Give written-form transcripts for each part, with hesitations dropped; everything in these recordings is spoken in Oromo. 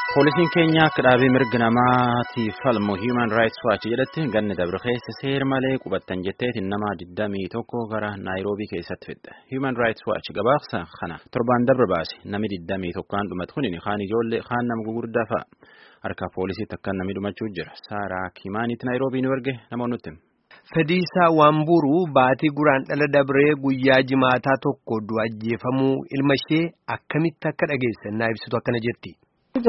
Poolisiin keenya akka dhaabii mirga namaatiif falmu Human Rights Watch jedhatti ganni dabre keessa seera malee qubattan jetteetiin nama 21 gara Naayiroobii keessatti fidde. Human Rights Watch gabaasa kana torbaan dabre baase namni 21 dhumatu kuni kaan ijoollee kaan nama gugurdaa fa'a. Harka poolisiitti akka namni dhumachuu jira. Saaraa Kimaaniitti Naayiroobii nu erge namoonni nutti. Fediisaa Waamburu baatii guraan dhala dabree guyyaa jimaataa tokko du'a ajjeefamuu ilma ishee akkamitti akka dhageessan naa ibsitu akkana jetti. It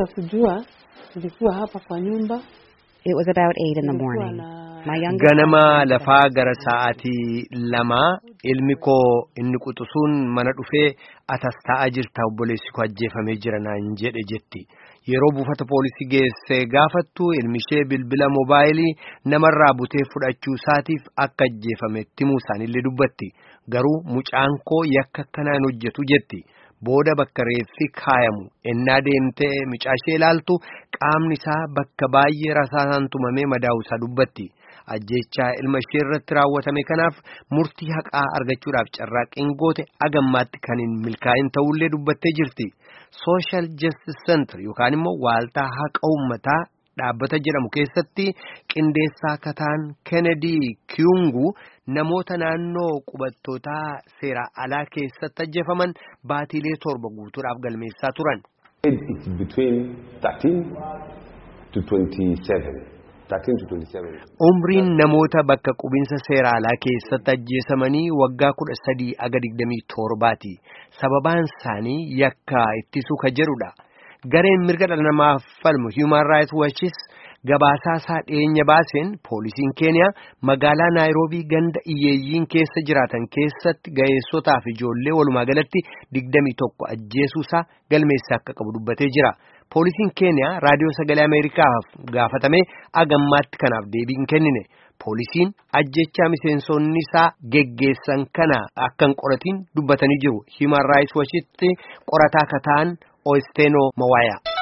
was about 8 in the morning. My youngest Ganama lafaa gara sa'aatii 2 ilmi koo inni quxusuun mana dhufee atas taa'aa jirta obboleessi koo ajjeefamee jira naan jedhe jetti. Yeroo buufata poolisii geesse gaafattu ilmi ishee bilbila moobaayilii namarraa butee fudhachuu isaatiif akka ajjeefame timuu isaanillee dubbatti. Garuu mucaan koo yakka akkanaan hojjetu jetti. Booda bakka reeffi kaayamu ennaa deemtee mucaa ishee ilaaltu qaamni isaa bakka baay'ee rasaasaan tumamee madaa'u isaa dubbatti. Ajjechaa ilma ishee irratti raawwatame kanaaf murtii haqaa argachuudhaaf carraaqqiin goote agammaatti kan hin milkaa'in ta'ullee dubbattee jirti. Social Justice Center yookaan immoo waaltaa haqa uummataa dhaabbata jedhamu keessatti qindeessaa kataan Kennedy Kiungu namoota naannoo qubattootaa seera alaa keessatti ajjeefaman baatiilee 7 guutuudhaaf galmeessaa turan. It's between 13 to 27. Umriin namoota bakka qubinsa seera alaa keessatti ajjeesamanii waggaa 13 aga 27ti. Sababaan isaanii yakka ittisuu ka jedhudha. Gareen mirga dhala namaaf falmu Human Rights Watch gabaasaa isaa dhiyeenya baaseen poolisiin Keeniyaa magaalaa Naayiroobii ganda iyyeeyyiin keessa jiraatan keessatti ga'eessotaaf ijoollee walumaa galatti 21 ajjeesuusaa galmeessaa akka qabu dubbatee jira. Poolisiin Keeniyaa raadiyoo sagalee Ameerikaaf gaafatame agammaatti kanaaf deebii hin kennine. Poolisiin ajjechaa miseensonni isaa geggeessan kana akka hin qoratiin dubbatanii jiru. Human Rights Watchitti qorataa kataan Oesteno Mawaya.